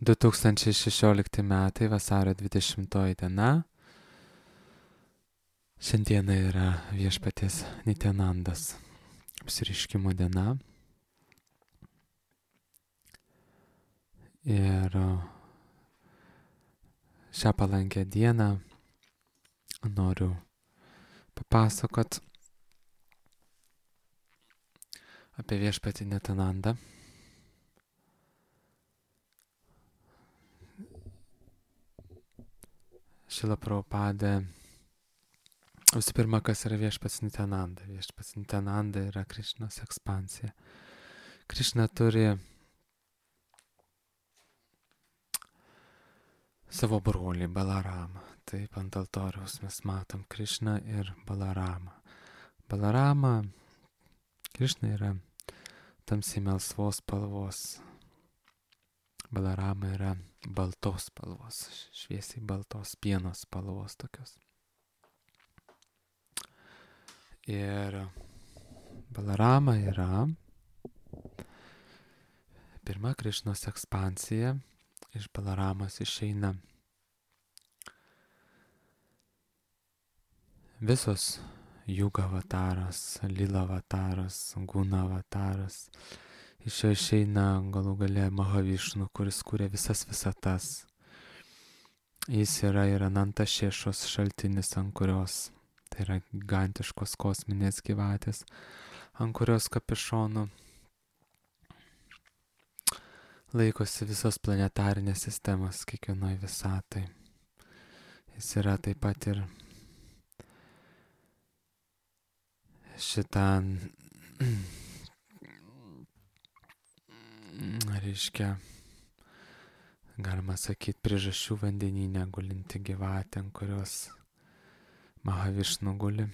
2016 metai, vasario 20 diena. Šiandieną yra viešpaties Nityanandos apsireiškimo diena. Ir šią palankę dieną noriu papasakot apie viešpatį Nityanandą. Šrila Prabhupada. Visų pirma, kas yra viešpats Nityananda? Viešpats Nityananda yra Krišnos ekspansija. Krišna turi savo brolį Balaramą. Taip, ant altoriaus mes matom Krišną ir Balaramą. Krišna yra tamsiai melsvos spalvos. Balarama yra baltos spalvos, šviesiai baltos pienos spalvos tokios. Ir Balarama yra pirma Krišnos ekspansija. Iš Balaramos išeina visos Juga avataras, Lila avataras, Guna avataras. Iš jo išeina galų gale Mahavišnu, kuris kūrė visas visatas. Jis yra ir Ananta Šešos šaltinis, ant kurios, tai yra gigantiškos kosminės gyvatės, ant kurios kapišonų laikosi visos planetarinės sistemos kiekvienoje visatai. Jis yra taip pat ir šitą, reiškia, galima sakyti, priežasčių vandenyne gulinti gyvatė, ant kurios Mahavišnu guli.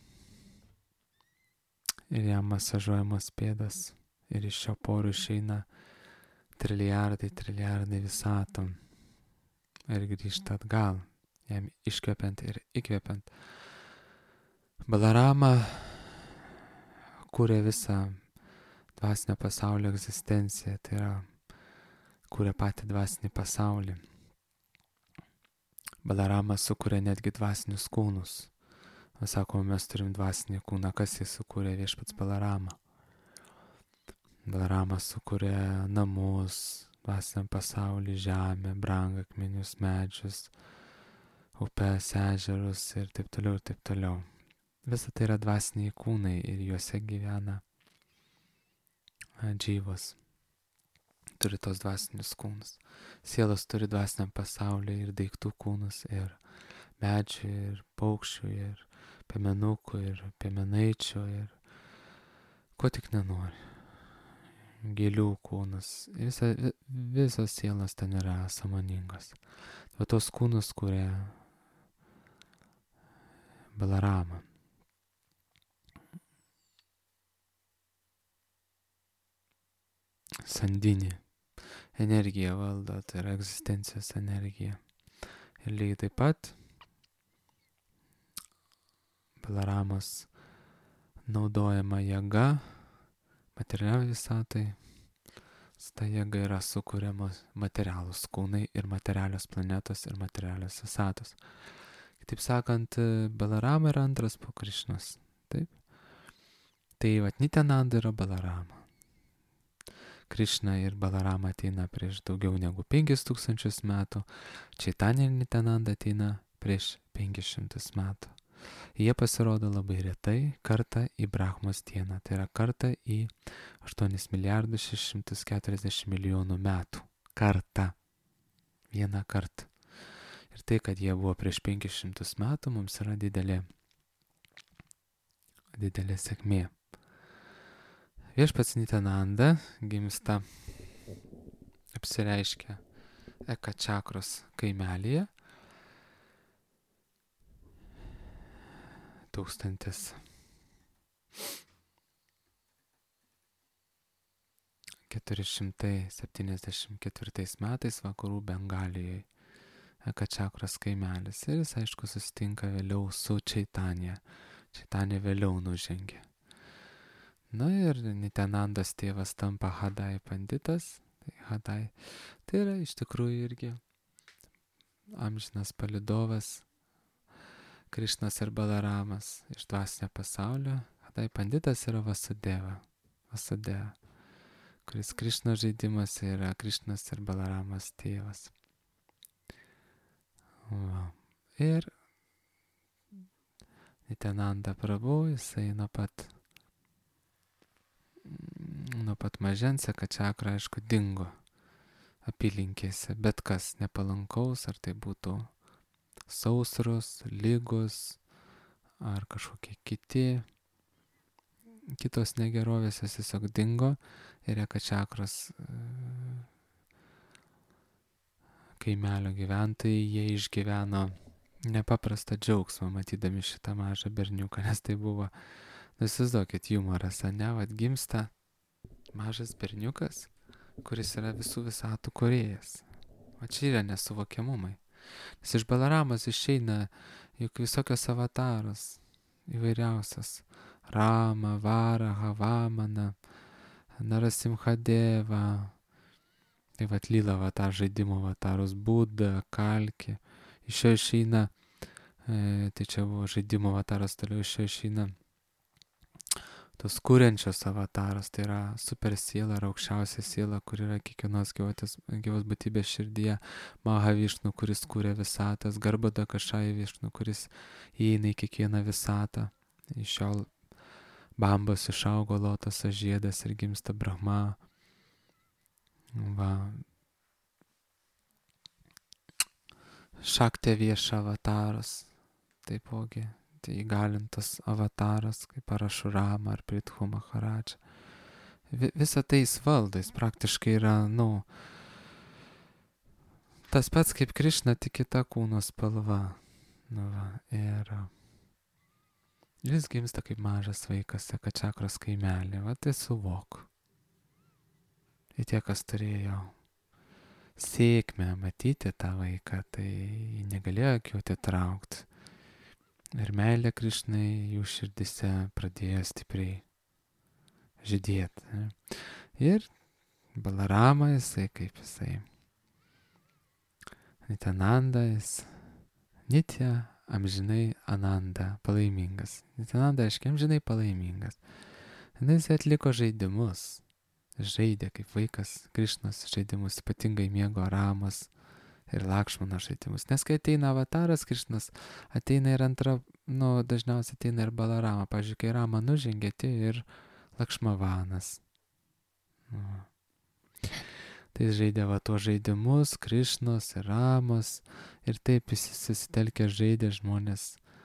Ir jam masažuojamos pėdas. Ir iš šio porų išeina triliardai visatom. Ir grįžta atgal, jam iškvepiant ir įkvepiant. Balarama kūrė visą dvasinio pasaulio egzistenciją, tai yra kūrė patį dvasinį pasaulį. Balarama sukūrė netgi dvasinius kūnus. Sakoma, mes turim dvasinį kūną, kas jį sukūrė? Viešpats Balarama. Balarama sukūrė namus, dvasiniam pasaulį, žemę, brangakmenius, medžius, upes, ežerus ir taip toliau ir taip toliau. Visa tai yra dvasiniai kūnai ir juose gyvena džyvos. Turi tos dvasinius kūnus. Sielos turi dvasiniam pasaulyje ir daiktų kūnus, ir medžių, ir paukščių, ir piemenukų, ir piemenaičių, ir ko tik nenori. Gėlių kūnus. Visos sielos ten yra sąmoningos. O tos kūnus kuria Balarama. Sandinį energiją valdo, tai yra egzistencijos energija. Ir lygiai taip pat Balaramos naudojama jėga materialiai visatai. Ta jėga yra sukūriamos materialūs kūnai ir materialios planetos ir materialios visatos. Kitaip sakant, Balarama yra antras po Krišnos. Taip? Tai Nityananda yra Balarama. Krišna ir Balarama ateina prieš daugiau negu 5000 metų. Čaitanija ir Nityananda ateina prieš 500 metų. Jie pasirodo labai retai, kartą į Brahmos dieną. Tai yra kartą į 8,640,000,000 metų. Kartą. Vieną kartą. Ir tai, kad jie buvo prieš 500 metų, mums yra didelė sėkmė. Viešpats Nityananda gimsta, apsireiškia Eka Čakros kaimelyje 1474 metais vakarų Bengalijoje. Eka Čakros kaimelis. Ir jis, aišku, susitinka vėliau su Čaitanija. Čaitanija vėliau nužengė. Na ir Nityanandos tėvas tampa Hadai panditas, Hadai. Tai yra iš tikrųjų irgi amžinas palydovas Krišnas ir Balaramas iš dvasinio pasaulio. Hadai Panditas yra Vasudeva, kuris Krišno žaidimas yra Krišnas ir Balaramas tėvas. Va. Ir Nityananda Prabhu, jisai nuo pat mažens Ekačakra, aišku, dingo apylinkėse, bet kas nepalankaus, ar tai būtų sausros, lygos, ar kažkokie kitos negerovės, jis tiesiog dingo ir Ekačakros kaimelio gyventojai, jie išgyveno nepaprastą džiaugsmą matydami šitą mažą berniuką, nes tai buvo, įsivaizduokit, jumoras, ane, vat gimsta mažas berniukas, kuris yra visų visatų kūrėjas. O čia yra nesuvokiamumai. Nes iš Balaramos išeina juk visokios avataros, įvairiausias. Rama, Varaha, Vamana, Narasimhadeva, tai vat Lila avatar, žaidimo avatarus, Buda, Kalki. Iš jo išeina, tai čia buvo žaidimo avataras, toliau iš jo išeina tos kūrenčios avataras, tai yra super siela ar aukščiausia siela, kur yra kiekvienos gyvos būtybės širdyje, Mahavišnu, kuris kūrė visatas, Garbada Kašai Višnu, kuris įeina į kiekvieną visatą. Iš jo bambos išaugo lotoso žiedas ir gimsta Brahma. Va. Šaktė vieša avataras, taipogi. Tai įgalintas avataras, kaip Parašurama ar Prithu Maharadža. Visą tai jis valdo, jis praktiškai yra, tas pats kaip Krišna, tik kita kūno spalva. Ir jis gimsta kaip mažas vaikas, Ekačakros kaimelį, va tai suvok. Ir tie, kas turėjo sėkmę matyti tą vaiką, tai negalėjo akių atitraukti. Ir meilė Krišnai jų širdise pradėjo stipriai žydėti. Ir Balarama, jisai kaip jisai. Nityananda, jis Nitya, amžinai Ananda, palaimingas. Nityananda, aiškiai, amžinai palaimingas. Jis atliko žaidimus. Žaidė kaip vaikas Krišnos žaidimus, ypatingai mėgo Ramos ir Lakšmano žaidimus. Nes kai ateina avataras Krišnas, ateina ir dažniausiai ateina ir Balarama. Pavyzdžiui, kai Rama nužengė, atėjo ir Lakšmavanas. Tai jis žaidė tuos žaidimus, Krišnos ir Ramos, ir taip jis susitelkė žaidė, žmonės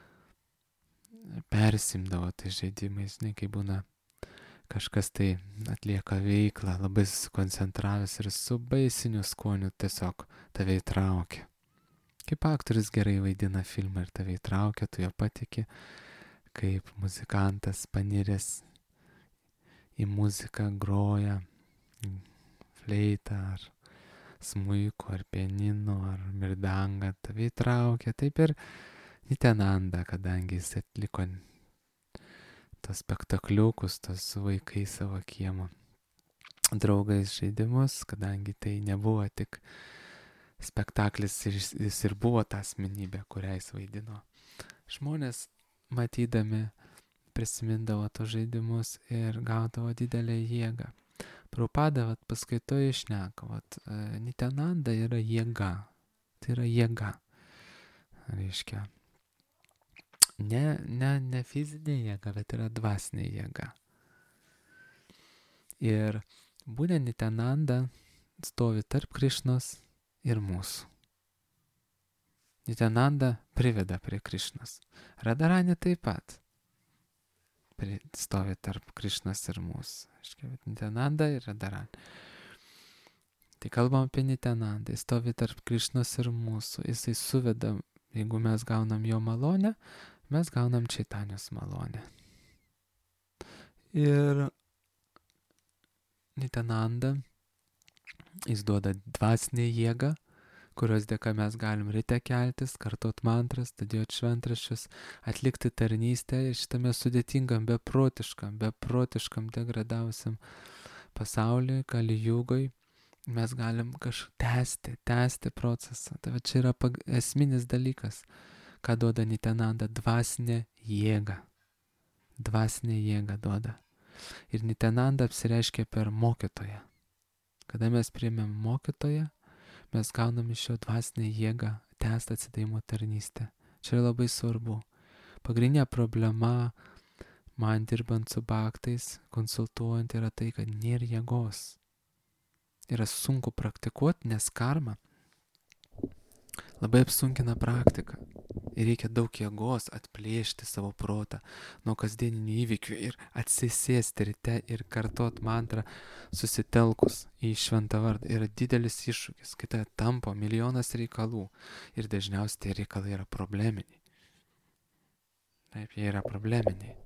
persimdavo tai žaidimais, kai būna kažkas tai atlieka veiklą, labai susikoncentravęs ir su baisiniu skoniu tiesiog tave įtraukia. Kaip aktorius gerai vaidina filmą ir tave įtraukia, tu jo patiki, kaip muzikantas paniręs į muziką groja fleitą ar smuiku ar pianinu ar mirdangą, tave įtraukia. Taip ir Nityananda, kadangi jis atliko tos spektakliukus, tos vaikai savo kiemo draugais žaidimus, kadangi tai nebuvo tik spektaklis, jis ir buvo ta asmenybė, kurią jis vaidino. Žmonės matydami prisimindavo tos žaidimus ir gaudavo didelę jėgą. Prabhupada paskaitoje šneka, Nityananda yra jėga. Tai yra jėga. Reiškia, ne fizinė jėga, bet yra dvasinė jėga. Ir būtent Nityananda stovi tarp Krišnos ir mūsų. Nityananda priveda prie Krišnos. Radharani taip pat stovi tarp Krišnos ir mūsų. Nityananda ir Radharani. Tai kalbam apie Nityananda. Jis stovi tarp Krišnos ir mūsų. Jisai suveda, jeigu mes gaunam jo malonę, mes gaunam Čaitanijos malonę. Ir Nityananda, jis duoda dvasinę jėgą, kurios dėka mes galim ryte keltis, kartot mantras, studijuoti šventraščius, atlikti tarnystę šitame sudėtingam, beprotiškam degradavusiam pasauliui, Kali Jugoj. mes galim tęsti procesą. Tai va čia yra esminis dalykas, ką duoda Nityananda, dvasinė jėga. Dvasinė jėga duoda. Ir Nityananda apsireiškia per mokytoją. Kada mes priėmėm mokytoją, mes gaunam iš jo dvasinę jėgą tęsti atsidavimo tarnystę. Čia yra labai svarbu. Pagrindinė problema man dirbant su bhaktais, konsultuojant, yra tai, kad nėra jėgos. Yra sunku praktikuoti, nes karma labai apsunkina praktiką. Ir reikia daug jėgos atplėšti savo protą nuo kasdieninių įvykių ir atsisėsti ryte ir kartot mantrą susitelkus į šventą vardą. Yra didelis iššūkis, kai tai tampa milijonas reikalų ir dažniausiai tie reikalai yra probleminiai. Taip, jie yra probleminiai.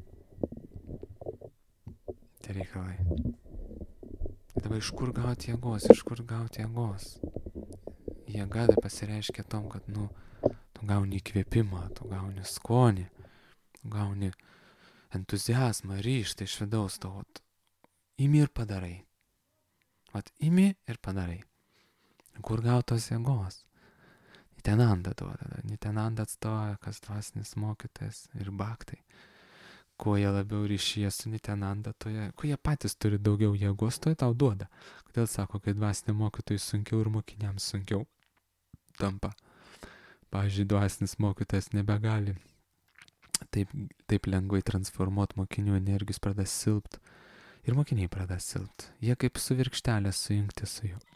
Tie reikalai. Dabar iš kur gauti jėgos? Jėga tai pasireiškia tom, kad, tu gauni įkvėpimą, tu gauni skonį, tu gauni entuziazmą, ryžtą iš vidaus tavo. Imi ir padarai. Imi ir padarai. Kur gautos jėgos? Nityananda duoda. Nityananda atstovauja, kas dvasinis mokytojas ir bhaktai. Kuo jie labiau ryšyje su Nityananda, kuo jie patys turi daugiau jėgos, to tau duoda. Kodėl sako, kad dvasiniam mokytojui sunkiau ir mokiniams sunkiau tampa. Pavyzdžiui, dvasinis mokytojas nebegali taip lengvai transformuoti mokinių energijos, pradeda silpt. Ir mokiniai pradeda silpt. Jie kaip su virkštelė sujungti su juo.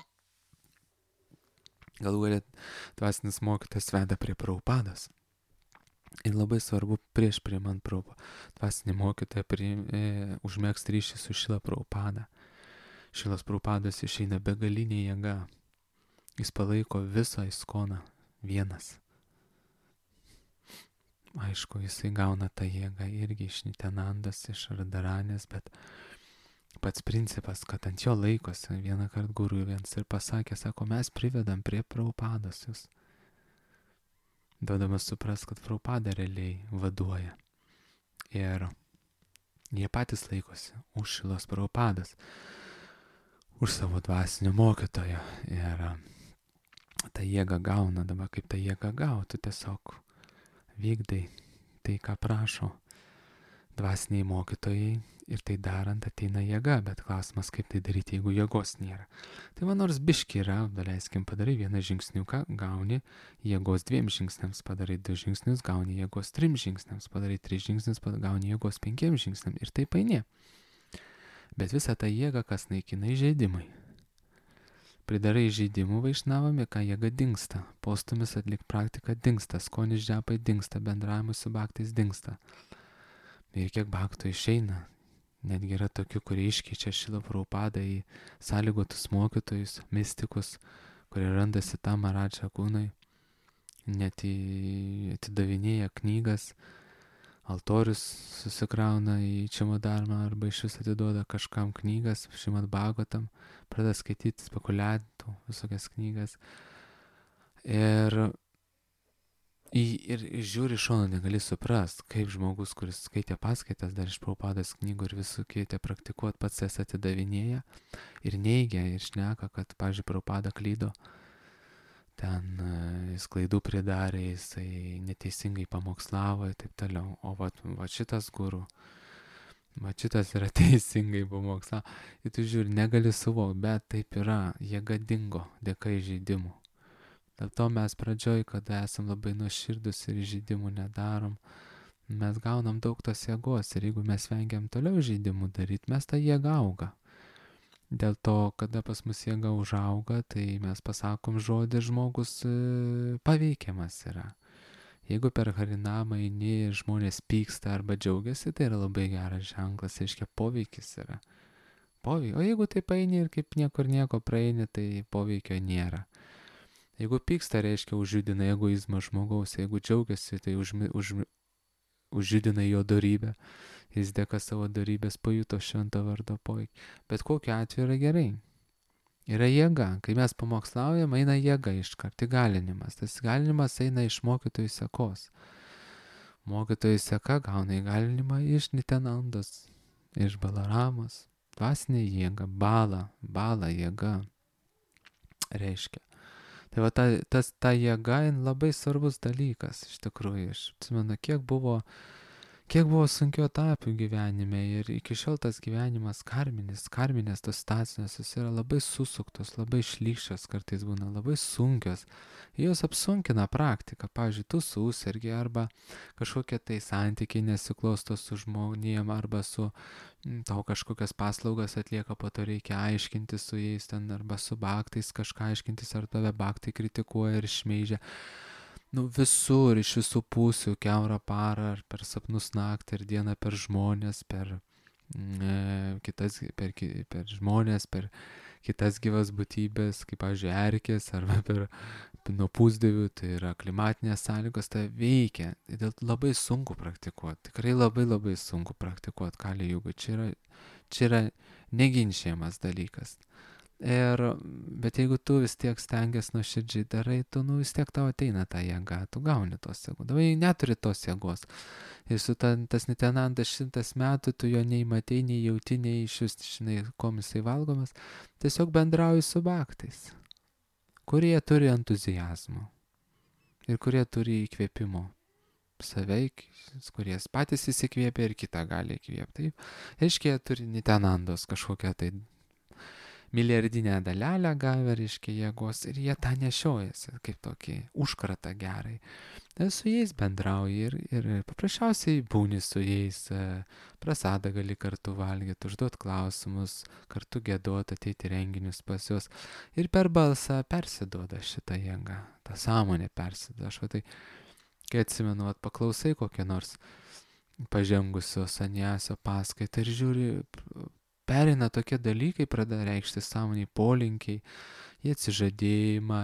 Galų galia dvasinis mokytojas veda prie Prabhupados. Ir labai svarbu prieš priimant dvasinį mokytoją užmegzti ryšį su Šrila Prabhupada. Šrilas Prabhupadas išeina begalinė jėga. Jis palaiko visą ISKCONą vienas. Aišku, jisai gauna tą jėgą irgi iš Nityanandos, iš Radharanės, bet pats principas, kad ant jo laikosi, vieną kartą guru vienas ir pasakė, sako, mes privedam prie Prabhupados jūs. Duodamas supras, kad Prabhupada realiai vaduoja. Ir jie patys laikosi už Šrilos Prabhupados, už savo dvasinio mokytojo. Ir tą jėgą gauna, dabar kaip tą jėgą gauti, tiesiog vykdai tai, ką prašo dvasiniai mokytojai ir tai darant ateina jėga, bet klausimas, kaip tai daryti, jeigu jėgos nėra. Tai man nors biški yra, daleiskim, padarai vieną žingsniuką, gauni jėgos 2 žingsniams, padarai 2 žingsnius, gauni jėgos 3 žingsniams, padarai 3 žingsnius, gauni jėgos 5 žingsniams ir taip eini. Bet visą tą jėgą, kas naikina įžeidimai. Pridarai įžeidimų vaišnavami, ką jėga dingsta, postumis atlik praktiką dingsta, skonis džepai dingsta, bendravimus su bhaktais dingsta. Ir kiek bhaktų išeina, netgi yra tokių, kurie iškeičia Šrilą Prabhupadą į sąlygotus mokytojus, mistikus, kurie randasi tam Maharadža kūnui, net atidavinėja knygas, altorius susikrauna į Čimodarmą arba iš vis atiduoda kažkam knygas, Šrimad Bhagavatam, pradeda skaityti spekuliantų visokias knygas ir žiūri iš šono, negali suprast, kaip žmogus, kuris skaitė paskaitas dar iš Prabhupados knygų ir visų keitė praktikuot, pats jas atidavinėja ir neigia ir šneka, kad, pavyzdžiui, Prabhupada klydo, ten jis klaidų pridarė, jisai neteisingai pamokslavo ir taip toliau. O va šitas guru, šitas yra teisingai pamokslavo. Ir tu žiūri, negali suvokti, bet taip yra, jėga dingo dėka įžeidimų. Dėl to mes pradžioj, kada esam labai nuoširdus ir žaidimų nedarom, mes gaunam daug tos jėgos ir jeigu mes vengiam toliau žaidimų daryti, mes tą jėgą auga. Dėl to, kada pas mus jėga užauga, tai mes pasakom žodį, žmogus paveikiamas yra. Jeigu per Harinamą eini ir žmonės pyksta arba džiaugiasi, tai yra labai geras ženklas, reiškia poveikis yra. O jeigu taip eini ir kaip niekur nieko praeini, tai poveikio nėra. Jeigu pyksta, reiškia užjudina egoizmą žmogaus, jeigu džiaugiasi, tai užjudina jo dorybę, jis dėka savo dorybės pajuto šventą vardo poveikį. Bet kokiu atveju yra gerai. Yra jėga, kai mes pamokslaujam, eina jėga iškart, įgalinimas. Tas įgalinimas eina iš mokytojų sekos. Mokytojų seka gauna įgalinimą iš Nityanandos, iš Balaramos, dvasinė jėga, bala jėga. reiškia. Tai va ta jėga labai svarbus dalykas, iš tikrųjų. Aš atsimenu, kiek buvo sunkių etapų gyvenime ir iki šiol tas gyvenimas karminės tos stacijos, jis yra labai susuktos, labai šlykščios, kartais būna labai sunkios. Jos apsunkina praktiką, pavyzdžiui, tu susirgi arba kažkokie tai santykiai nesiklosto su žmonėm arba su tau kažkokias paslaugas atlieka, po to reikia aiškintis su jais ten arba su baktais kažką aiškintis, ar tave baktai kritikuoja ir šmeižia. Visur, iš visų pusių, kiaurą parą, ar per sapnus naktį, ir dieną per žmonės, per žmonės, per kitas gyvas būtybės, kaip, pavyzdžiui, erkės, arba per nuo pusdievių, tai yra klimatinės sąlygos, tai veikia. Dėl labai sunku praktikuoti, tikrai labai sunku praktikuoti Kali Jugą. Čia yra neginčiamas dalykas. Bet jeigu tu vis tiek stengiasi nuoširdžiai darai, tu vis tiek tau ateina ta jėga, tu gauni tos jėgos. Dabar neturi tos jėgos. Ir su tas Nityanandas 100 metų, tu jo nei matei, nei jauti, nei iš vis, žinai, kom jisai valgomas, tiesiog bendrauji su baktais, kurie turi entuzijazmo ir kurie turi įkvėpimo saveik, kurie patys įsikvėpia ir kitą gali įkvėpti. Reiškia, turi Nityanandos kažkokią tai milijardinę dalelę gavę, reiškia, jėgos, ir jie tą nešiojasi kaip tokį užkratą gerai. Tai su jais bendrauji ir paprasčiausiai būni su jais, prasadą gali kartu valgyti, užduoti klausimus, kartu giedoti, ateiti renginius pas juos. Ir per balsą persiduoda šitą jėgą, tą sąmonę persiduoda. Aš tai, kai atsimenu, paklausai kokią nors pažengusio sanjasio paskaitą ir žiūri, pereina tokie dalykai, pradeda reikšti sąmoniai polinkiai, į atsižadėjimą,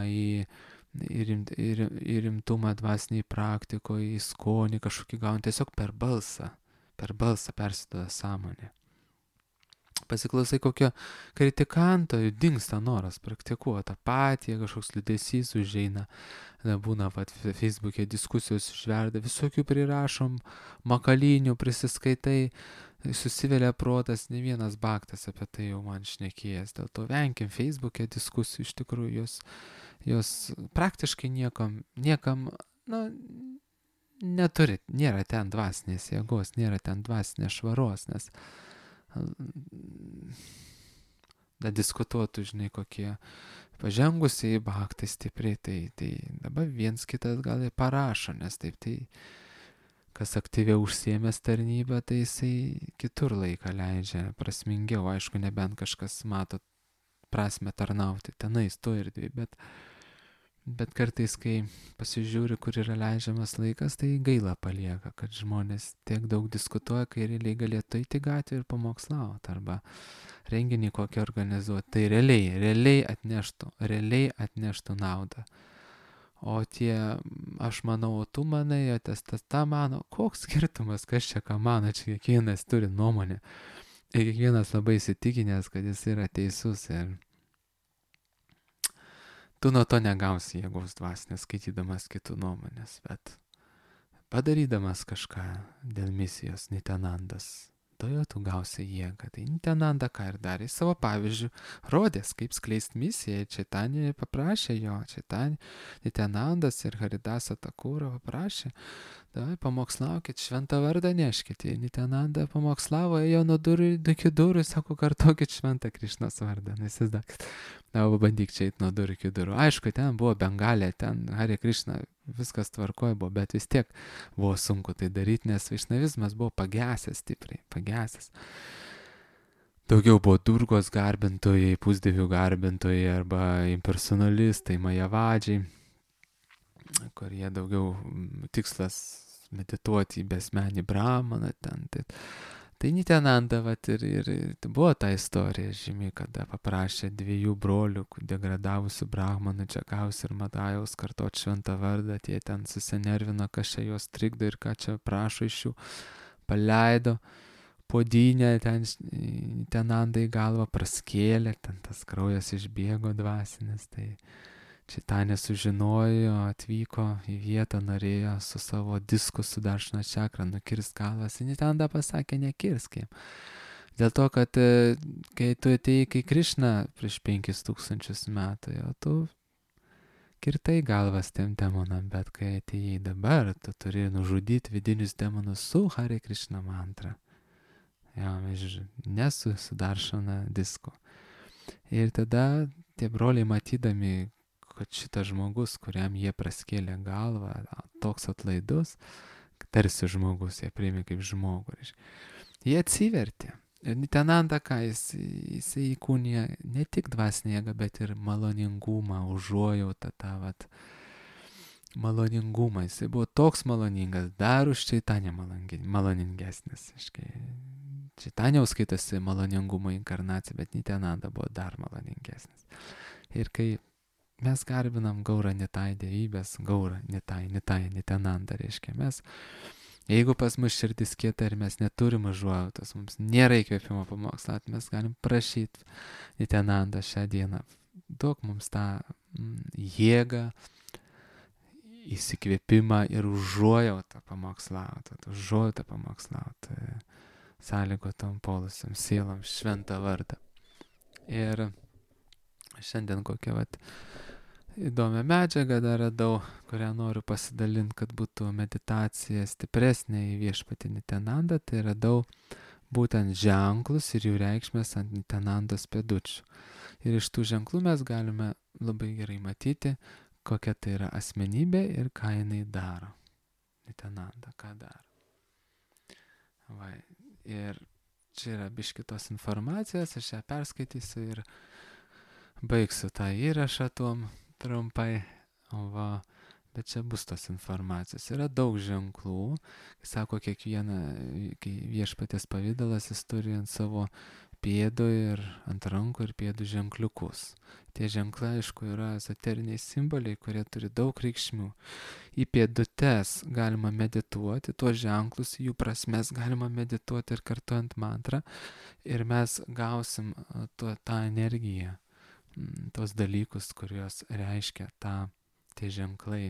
į rimtumą dvasiniai praktikoje, į skonį kažkokį gauni, tiesiog per balsą persiduoda sąmonė. Pasiklausai kokio kritikanto, dingsta noras praktikuoti tą patį, kažkoks liūdesys užeina, būna Facebook'e diskusijos išverda, visokių prirašom, makalinių prisiskaitai, susivelia protas, ne vienas baktas apie tai jau man šnekėjęs. Dėl to venkim Facebook'e diskusijų, iš tikrųjų jos praktiškai niekam, neturi, nėra ten dvasinės jėgos, nėra ten dvasinės švaros, nes diskutuotų, žinai, kokie pažengusiai baktai stipriai, tai dabar viens kitas gal ir parašo, nes taip tai kas aktyviau užsiėmęs tarnybą, tai jisai kitur laiką leidžia prasmingiau, aišku, nebent kažkas mato prasme tarnauti tenais, to ir dvi, bet kartais, kai pasižiūri, kur yra leidžiamas laikas, tai gaila palieka, kad žmonės tiek daug diskutuoja, kai realiai galėtų eiti gatvę ir pamokslauti, arba renginį kokį organizuoti, tai realiai atneštų naudą. O tie, aš manau, o tu manai, o tas tą mano, koks skirtumas, kas čia ką mano, čia kiekvienas turi nuomonę. Ir kiekvienas labai įsitikinęs, kad jis yra teisus. Ir tu nuo to negausi jėgos dvasinės, skaitydamas kitų nuomonės, bet padarydamas kažką dėl misijos Nityanandas, tu gausi jėgą. Tai Nityananda ką ir darė, savo pavyzdžių rodės, kaip skleisti misiją. Čaitanija paprašė jo, Nityanandas ir Haridasa Thakura paprašė, davai pamokslaukit, šventą vardą neškite. Nityananda pamokslavo, ėjo nuo durų iki durų, sako, kartokit šventą Krišnos vardą. Įsivaizduokit, bandyk čia eiti nuo durų iki durų. Aišku, ten buvo Bengalė, ten Hare Krishna, viskas tvarkoje buvo, bet vis tiek buvo sunku tai daryti, nes vaišnavizmas buvo pagesęs stipriai, pagesęs. Daugiau buvo Durgos garbintojai, pusdievių garbintojai arba impersonalistai, majavadžiai, kurie daugiau tikslas medituoti į besmenį brahmaną ten. Tai Nityananda, ir buvo ta istorija žymi, kada paprašė 2 brolių, degradavusių brahmanų, Džagaus ir Madajaus, kartoti šventą vardą, tie ten susinervino, kas čia juos trikdo ir ką čia prašo iš jų, paleido podynę, ten Nityananda į galvą praskėlė, ten tas kraujas išbėgo dvasinis, tai Čaitanija sužinojo, atvyko į vietą, norėjo su savo disku, su Daršana čakra nukirst galvas. Nityananda pasakė, nekirsk jam. Dėl to, kad kai tu atėjai kai Krišna prieš 5000 metų, jau tu kirtai galvas tiem demonam, bet kai atėjai dabar, tu turi nužudyti vidinius demonus su Hare Krishna mantra. Ja, ne su Daršana disku. Ir tada tie broliai matydami, kad šitas žmogus, kuriam jie praskėlė galvą, toks atlaidus, tarsi žmogus, jie priėmė kaip žmogų. Jie atsivertė. Ir Nityananda, ką jis įkūnija ne tik dvasinę jėgą, bet ir maloningumą, užuojautą, tą vat maloningumą. Jis buvo toks maloningas, dar už Čaitanę maloningesnis. Čaitanė skaitosi maloningumo inkarnacija, bet Nityananda buvo dar maloningesnis. Ir kai mes garbinam Gaurą Nitai dievybės, Gaurą Nitai, Nityananda, reiškia mes, jeigu pas mus širdis kieta ir mes neturim užuojautos, mums nėra įkvėpimo pamokslauti, mes galim prašyti Nityananda šią dieną. Duok mums tą jėgą, įsikvėpimą ir užuojautą pamokslauti, sąlygotom polusiam sielom šventą vardą. Ir šiandien kokią įdomią medžiagą dar radau, kurią noriu pasidalinti, kad būtų meditacija stipresnė į viešpatį Nityanandą, tai radau būtent ženklus ir jų reikšmės ant Nityanandos pėdučių. Ir iš tų ženklų mes galime labai gerai matyti, kokia tai yra asmenybė ir ką jinai daro. Nityananda, ką daro. Ir čia yra biškitos informacijos, aš ją perskaitysiu ir baigsiu tą įrašą tuom trumpai, bet čia bus tos informacijos. Yra daug ženklų, sako kiekvieną, kai viešpaties pavidalas, jis turi ant savo pėdų ir ant rankų ir pėdų ženkliukus. Tie ženklai, aišku, yra ezoteriniai simboliai, kurie turi daug reikšmių. Į pėdutes galima medituoti, tuos ženklus, jų prasmes galima medituoti ir kartuojant mantrą, ir mes gausim tą energiją, tos dalykus, kurios reiškia tie ženklai.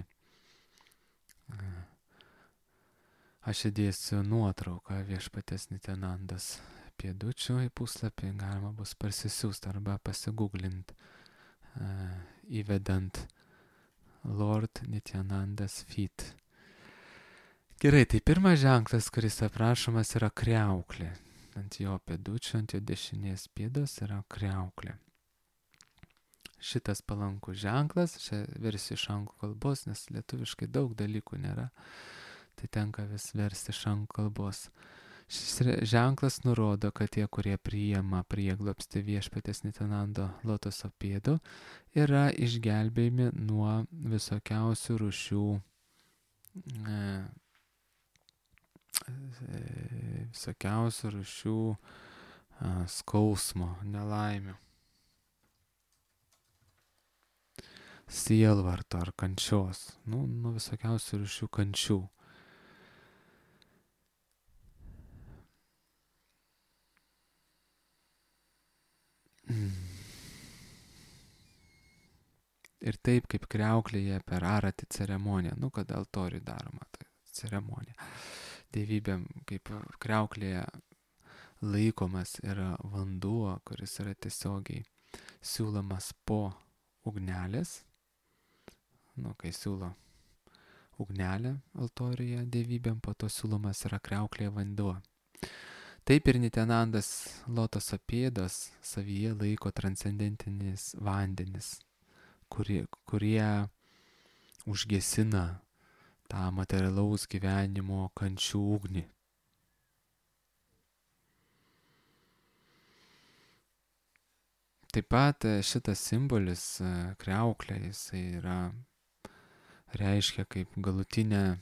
Aš įdėsiu nuotrauką viešpaties Nityanandos pėdučių į puslapį, galima bus parsisiųsti arba pasigūglinti, įvedant Lord Nityanandas feet. Gerai, tai pirmas ženklas, kuris aprašomas, yra kriauklė. Ant jo pėdučių, ant jo dešinės pėdos yra kriauklė. Šitas palankus ženklas, čia versiu iš anglų kalbos, nes lietuviškai daug dalykų nėra, tai tenka vis versti iš anglų kalbos. Šis ženklas nurodo, kad tie, kurie priima prieglobstį viešpaties Nityanando lotoso pėdų, yra išgelbėjami nuo visokiausių rūšių skausmo, nelaimių, sielvarto ar kančios, nuo visokiausių rūšių kančių. Ir taip kaip kriauklėje per arati ceremoniją, kad altoriui daroma ta ceremonija. Dievybėm kaip kriauklėje laikomas yra vanduo, kuris yra tiesiogiai siūlomas po ugnelės, kai siūlo ugnelę altoriuje dievybėm, po to siūlomas yra kriauklėje vanduo. Taip ir Nityanandas lotoso pėdos savyje laiko transcendentinis vandenis, kurie užgesina tą materialaus gyvenimo kančių ugnį. Taip pat šitas simbolis kriauklė, jisai reiškia kaip galutinė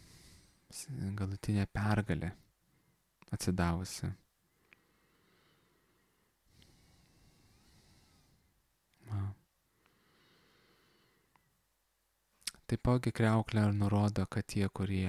pergalė atsidavusi. Taipogi kriauklė nurodo, kad tie, kurie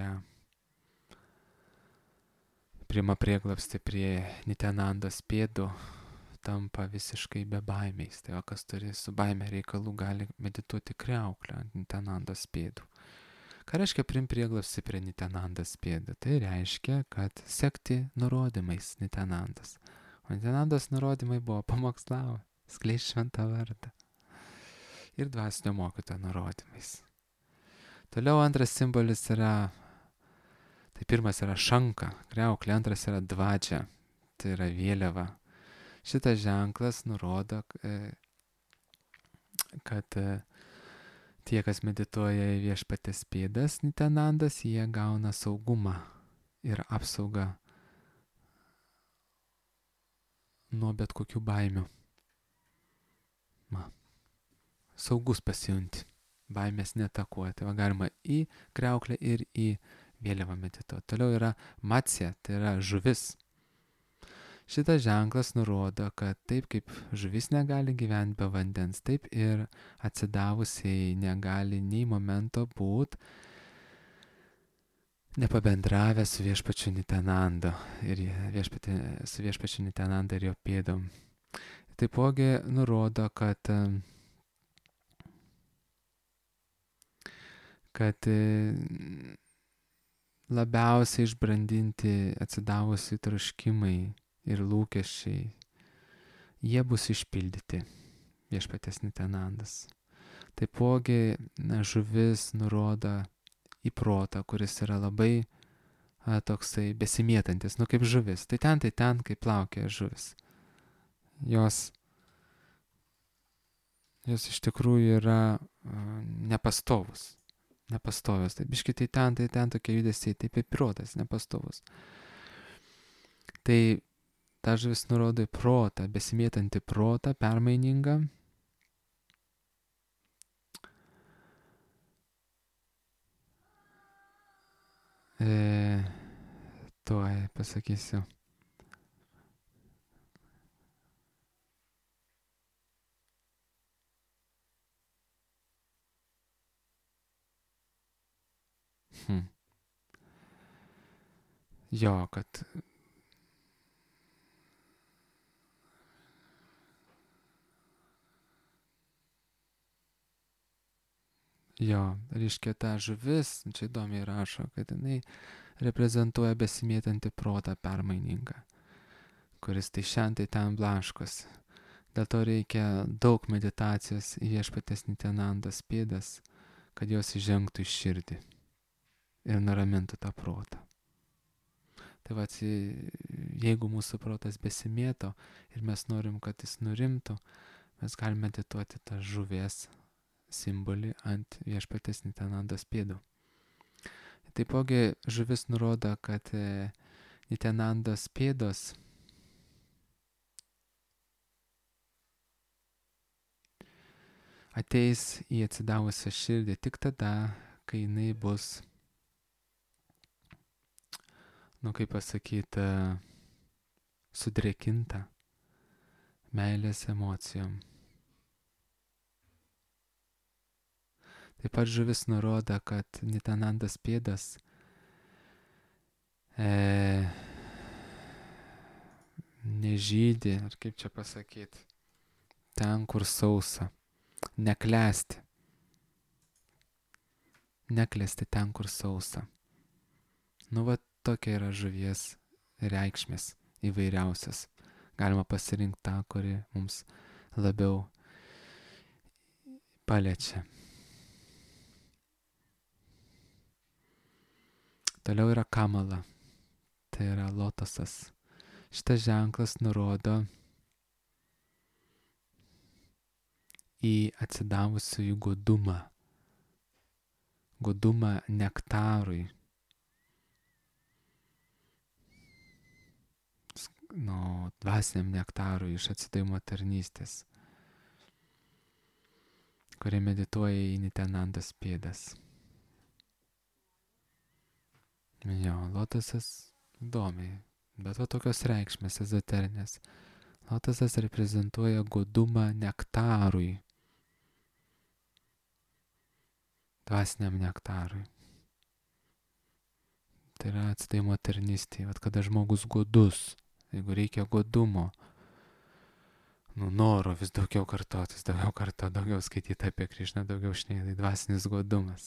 priima prieglobstį prie Nityanandos pėdų, tampa visiškai bebaimiais. Tai kas turi su baime reikalų, gali medituoti kriauklę ant Nityanandos pėdų. Ką reiškia priimti prieglobstį prie Nityanandos pėdų? Tai reiškia, kad sekti nurodymais Nityanandos. Nitenandos nurodymai buvo pamokslavo, skleis šventą vardą. Ir dvasinio mokytojo nurodymais. Toliau antras simbolis yra, tai pirmas yra šanka, kriauklė, antras yra dvačia, tai yra vėliava. Šitas ženklas nurodo, kad tie, kas medituoja į viešpatės pėdas, Nitenandas, jie gauna saugumą ir apsaugą nuo bet kokių baimių. Saugus pasijunti, baimės netakuoti. Galima į kriauklę ir į vėliavą medituoti. Toliau yra matsija, tai yra žuvis. Šitas ženklas nurodo, kad taip kaip žuvis negali gyventi be vandens, taip ir atsidavusiai negali nei momento būti nepabendravę su viešpačiu Nitenanda ir su viešpačiu Nitenanda ir jo pėdom. Taipogi nurodo, kad labiausiai išbrandinti atsidavusiai troškimai ir lūkesčiai, jie bus išpildyti, viešpaties Nitenandas. Taipogi žuvis nurodo į protą, kuris yra labai toksai besimėtantis, kaip žuvis. Tai ten, kaip plaukia žuvis. Jos iš tikrųjų yra nepastovios. Tai biški tai ten tokie judesiai, taip ir protas nepastovus. Tai ta žuvis nurodo į protą, besimėtantį protą, permainingą. Tuoj pasakysiu. Jo, kad reiškia ta žuvis, čia įdomiai rašo, kad jinai reprezentuoja besimėtantį protą permainingą, kuris tai šiandien ten blaškosi. Dėl to reikia daug meditacijos į viešpaties Nitenandos pėdas, kad jos įžengtų į širdį ir nuramintų tą protą. Tai jeigu mūsų protas besimėto ir mes norim, kad jis nurimtų, mes galime medituoti tą žuvies simbolį ant viešpaties Nitenandos pėdų. Taipogi žuvis nurodo, kad Nitenandos pėdos ateis į atsidavusią širdį tik tada, kai jinai bus, kaip pasakyti, sudrėkinta meilės emocijom. Taip pat žuvis nurodo, kad Nitenandos pėdas nežydi, ar kaip čia pasakyti, ten, kur sausa, neklesti ten, kur sausa. Tokia yra žuvies reikšmės įvairiausias. Galima pasirinkti tą, kuri mums labiau paliečia. Toliau yra kamala, tai yra lotosas. Šitas ženklas nurodo į atsidavusiųjų godumą nektarui. Dvasiniam nektarui iš atsidavimo tarnystės, kurie medituoja į Nitenandos pėdas. Lotosas įdomiai, bet tokios reikšmės ezoterinės. Lotosas reprezentuoja godumą nektarui, dvasiniam nektarui. Tai yra atsidavimo tarnystė, kada žmogus godus. Jeigu reikia godumo, noro vis daugiau kartotis, daugiau skaityti apie Krišną, daugiau šnekėti, tai dvasinis godumas.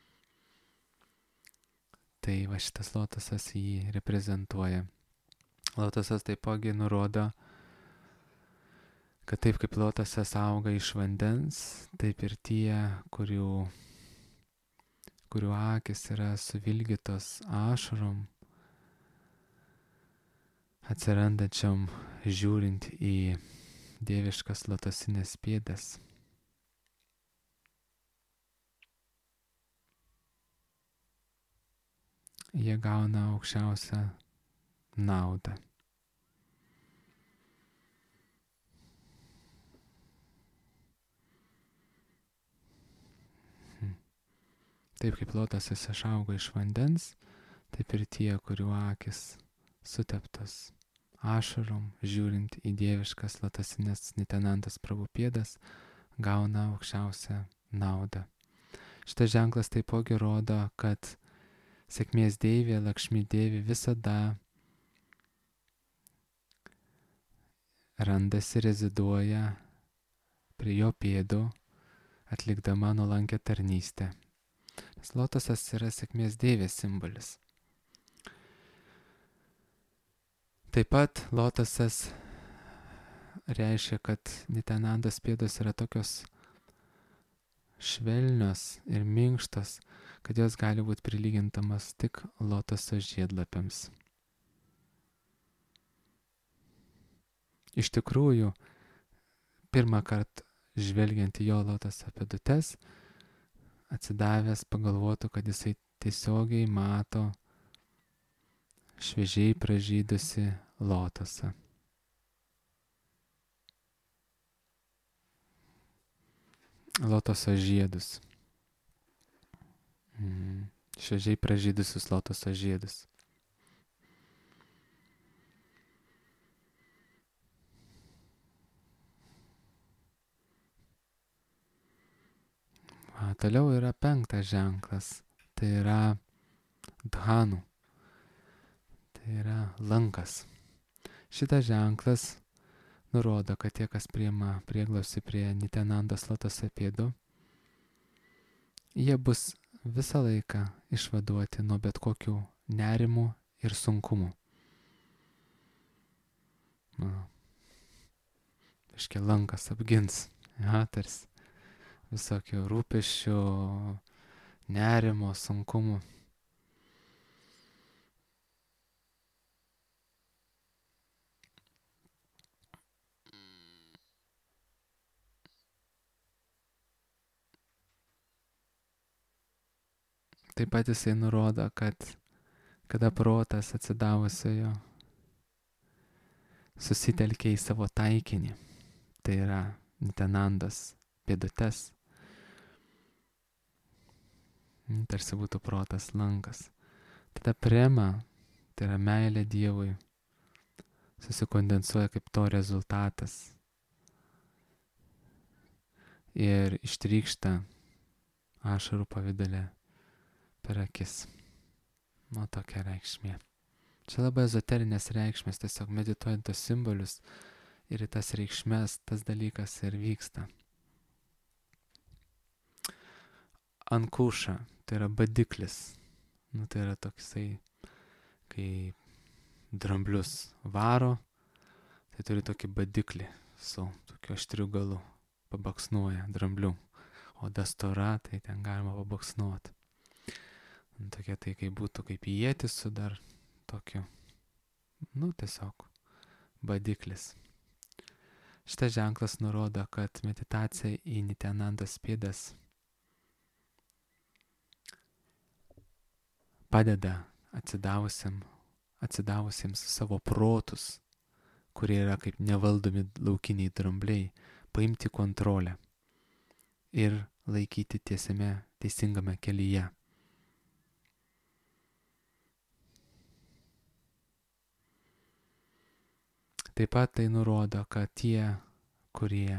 Tai šitas lotosas jį reprezentuoja. Lotosas taipogi nurodo, kad taip kaip lotosas auga iš vandens, taip ir tie, kurių akis yra suvilgytos ašarom, atsirandančiam žiūrint į dieviškas lotosinės pėdas. Jie gauna aukščiausią naudą. Taip kaip lotosas išauga iš vandens, taip ir tie, kurių akis suteptos ašarom, žiūrint į dieviškas lotosinės Nitenandos Prabhu pėdas, gauna aukščiausią naudą. Šitas ženklas taipogi rodo, kad sėkmės deivė, Lakšmi deivė visada randasi, reziduoja prie jo pėdų, atlikdama nuolankią tarnystę. Nes lotosas yra sėkmės deivės simbolis. Taip pat lotosas reiškia, kad Nitenandos pėdos yra tokios švelnios ir minkštos, kad jos gali būti prilygintamas tik lotoso žiedlapiams. Iš tikrųjų, pirmą kartą žvelgiant į jo lotoso pėdutes, atsidavęs pagalvotų, kad jisai tiesiogiai mato šviežiai pražydusi lotosą. Lotoso žiedus. Šviežiai pražydusius lotoso žiedus. Toliau yra 5 ženklas. Tai yra dhanų. Tai yra lankas. Šitas ženklas nurodo, kad tie, kas priima prieglobstį prie Nitenandos lotoso pėdų, jie bus visą laiką išvaduoti nuo bet kokių nerimų ir sunkumų. Iškia lankas apgins, tarsi visokių rūpesčių, nerimo, sunkumų. Taip pat jisai nurodo, kad kada protas atsidavusiojo susitelkia į savo taikinį, tai yra Nitenandos pėdutes, tarsi būtų protas lankas. Tada prema, tai yra meilė Dievui, susikondensuoja kaip to rezultatas ir ištrykšta ašarų pavidale per akis. Tokia reikšmė. Čia labai ezoterinės reikšmės, tiesiog medituojant tos simbolius ir į tas reikšmės tas dalykas ir vyksta. Ankuša, tai yra badiklis. Tai yra toksai, kai dramblius varo, tai turi tokį badiklį su tokiu aštriu galu, pabaksnuoja dramblių. Oda stora, tai ten galima pabaksnuoti. Tokia tai kaip būtų kaip ietis su dar tokiu, tiesiog badiklis. Šitas ženklas nurodo, kad meditacija į Nitenandos pėdas padeda atsidavusiems savo protus, kurie yra kaip nevaldomi laukiniai drambliai, paimti kontrolę ir laikyti teisingame kelyje. Taip pat tai nurodo, kad tie, kurie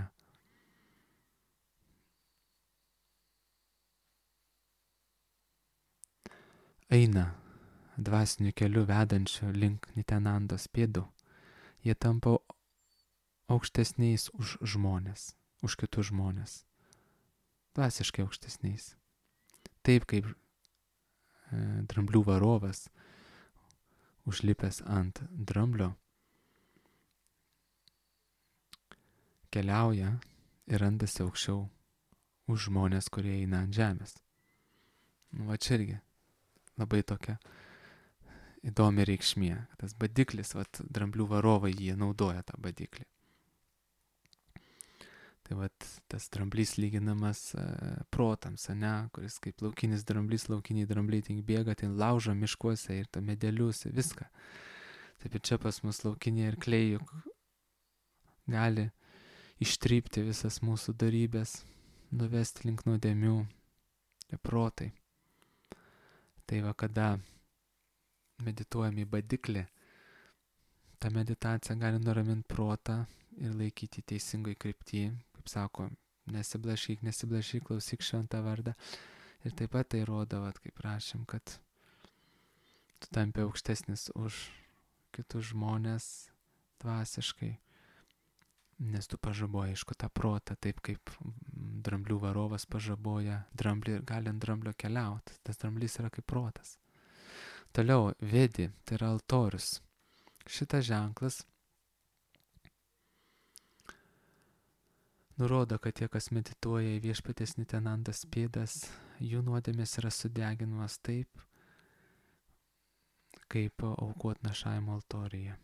eina dvasiniu keliu vedančiu link Nitenandos pėdų, jie tampa aukštesniais už žmonės, už kitus žmonės, dvasiškai aukštesniais. Taip kaip dramblių varovas, užlipęs ant dramblio, keliauja ir randasi aukščiau už žmonės, kurie eina ant žemės. Va čia irgi labai tokia įdomi reikšmė. Tas badiklis, dramblių varovai jie naudoja tą badiklį. Tai tas dramblys lyginamas protams, kuris kaip laukinis dramblys, laukiniai drambliai tik bėga, ten laužo miškuose ir medelius, viską. Taip ir čia pas mus laukiniai arkliai juk gali ištrypti visas mūsų darybės, nuvesti link nuodėmių, tai protai. Tai kada medituojame į badiklį, ta meditacija gali nuraminti protą ir laikyti teisingoj krypty, kaip sako, nesiblašyk, klausyk šventą vardą. Ir taip pat tai rodo, kaip rašėm, kad tu tampi aukštesnis už kitus žmonės dvasiškai, nes tu pažaboji, aišku, tą protą, taip kaip dramblių varovas pažaboja dramblį ir gali ant dramblio keliauti. Tas dramblys yra kaip protas. Toliau, vedi, tai yra altorius. Šitas ženklas nurodo, kad tie, kas medituoja į viešpaties Nitenandos pėdas, jų nuodėmės yra sudeginamas taip, kaip aukot našavimo altoriuje.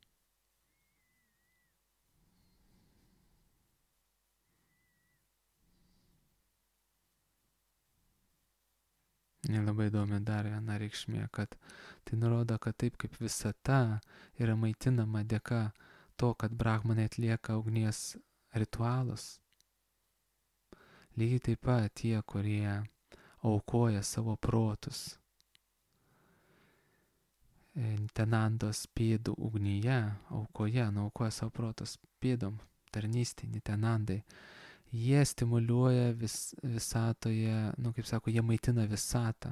Labai įdomi dar viena reikšmė, kad tai nurodo, kad taip kaip visata yra maitinama dėka to, kad brahmanai atlieka ugnies ritualus, lygiai taip pat tie, kurie aukoja savo protus Nitenandos pėdų ugnyje, aukoja savo protus pėdom, tarnystė Nitenandai, jie stimuliuoja visatoje, kaip sako, jie maitina visatą.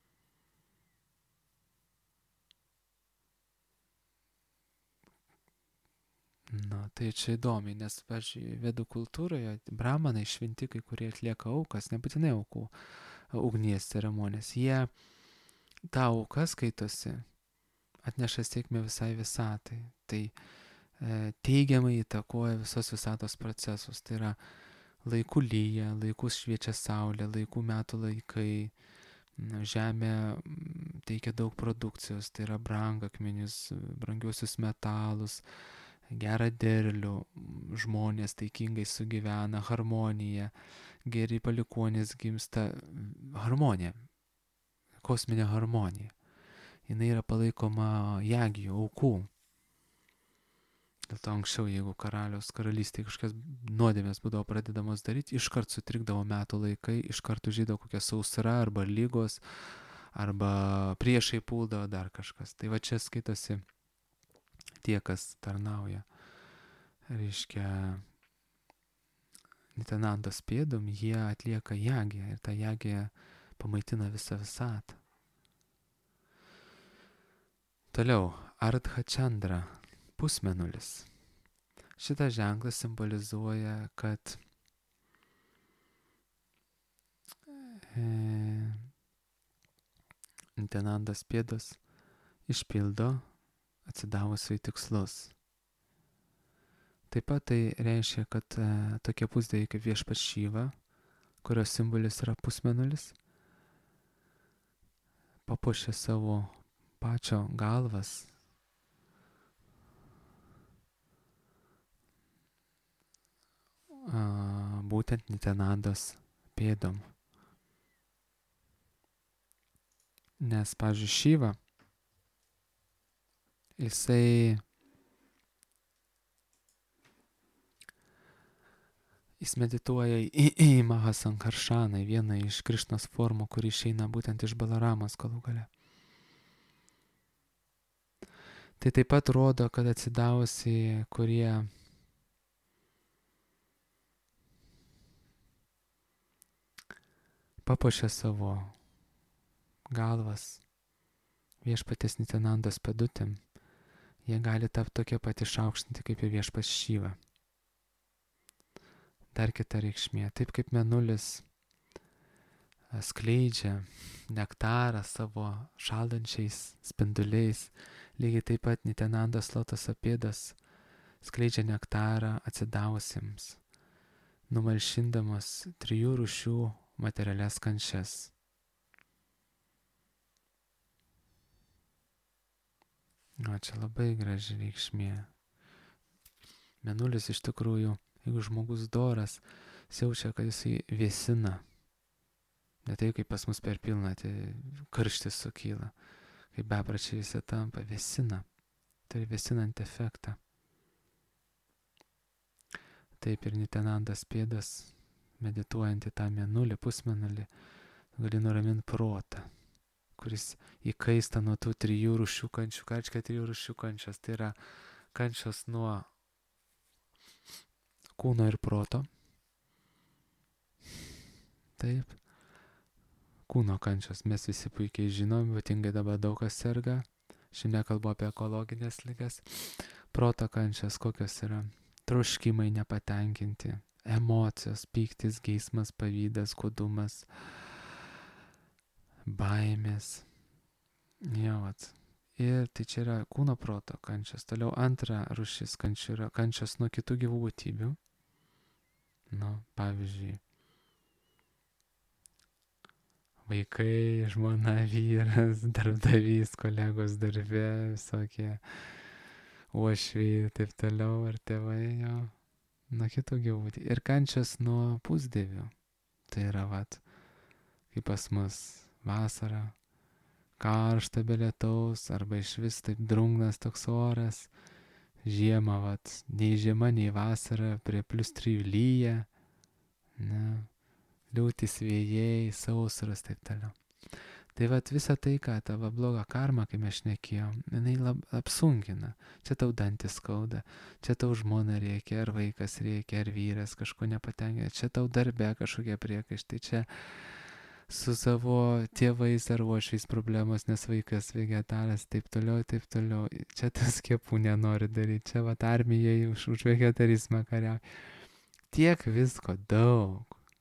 Tai čia įdomi, nes, pavyzdžiui, vedų kultūroje brahmanai, šventikai, kurie atlieka aukas, nebūtinai aukų ugnies ceremonijas, jie tą auką skaitosi, atneša sėkmę visai visatai. Tai teigiamai įtakoja visos visatos procesus. Tai yra laiku lyja, laikus šviečia saulė, laikų metų laikai, žemė teikia daug produkcijos, tai yra brangakmenis, brangiuosius metalus, gerą derlių, žmonės taikingai sugyvena, harmonija, geri palikuonys gimsta, harmonija, kosminė harmonija. Jinai yra palaikoma jagijų, aukų. Dėl to anksčiau, jeigu karalystėje kažkas nuodėmės būdavo pradedamos daryti, iškart sutrikdavo metų laikai, iškart užžydavo kokia sausra arba lygos, arba priešai puldavo dar kažkas. Tai va čia skaitosi tie, kas tarnauja, reiškia, Nitenandos pėdom, jie atlieka jagiją ir ta jagija pamaitina visą visatą. Toliau, Ardha Chandra, pusmėnulis. Šitas ženklas simbolizuoja, kad Nitenandos pėdos išpildo atsidavusių į tikslus. Taip pat tai reiškia, kad tokie pusdieviai kaip viešpats Šiva, kurios simbolis yra pusmėnulis, papuošia savo pačio galvas būtent Nitenandos pėdom. Nes, pavyzdžiui, Šiva, jis medituoja į Mahasankarshaną, vieną iš Krišnos formų, kuri išeina būtent iš Balaramos galų gale. Tai taip pat rodo, kad atsidavusi, kurie papuošia savo galvas viešpaties Nitenandos pėdutėm, jie gali tapti tokie pat išaukštinti kaip ir viešpats Šiva. Dar kita reikšmė, taip kaip mėnulis skleidžia nektarą savo šaldančiais spinduliais, lygiai taip pat Nitenandos lotoso pėdos skleidžia nektarą atsidavusiems, numalšindamas 3 rūšių materialias kančias. O čia labai graži reikšmė. Mėnulis iš tikrųjų, jeigu žmogus doras, jaučia, kad jisai vėsina. Ne tai, kaip pas mus per pilnatį karštis sukyla, kaip bepračiai visi tampa, vėsina. Tai vėsinant efektą. Taip ir Nitenandas Pėdas, medituojant į tą mėnulį, pusmėnulį, gali nuraminti protą, kuris įkaista nuo tų 3 rūšių kančių. Ką reiškia 3 rūšių kančios? Tai yra kančios nuo kūno ir proto. Taip. Kūno kančios mes visi puikiai žinom, ypatingai dabar daug kas serga. Šiandien nekalbu apie ekologinės ligas. Proto kančios kokios yra? Troškimai nepatenkinti, emocijos, pyktis, geismas, pavydas, godumas, baimės. Vat. Ir tai čia yra kūno proto kančios. Toliau antra rūšis kančių yra kančios nuo kitų gyvų būtybių. Pavyzdžiui, vaikai, žmona, vyras, darbdavys, kolegos darbe, visokie uošviai ir taip toliau, ar tėvai jo, nuo kitų gyvų būtybių. Ir kančios nuo pusdievių. Tai yra, kaip pas mus vasara, karšta be lietaus, arba iš vis taip drungnas toks oras. Žiema, nei žiema, nei vasara, prie +3 lyja, liūtis, vėjai, sausros, taip toliau. Tai visa tai, ką tavo bloga karma, kai mes šnekėjom, jinai apsunkina. Čia tau dantis skauda, čia tau žmona rėkia, ar vaikas rėkia, ar vyras kažko nepatenkia, čia tau darbe kažkokie priekaištai, čia su savo tėvais ar uošviais problemos, nes vaikas vegetaras, taip toliau. Čia tas skiepų nenori daryti, čia armijai už vegetarizmą kariauja. Tiek visko daug.